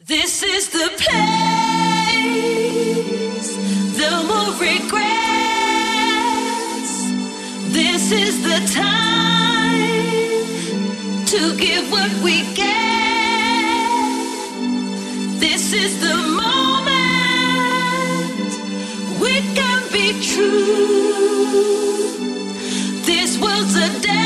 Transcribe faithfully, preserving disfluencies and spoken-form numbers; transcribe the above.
This is the place, no more regrets. This is the time to give what we get. This is the moment we can be true. This world's a dance.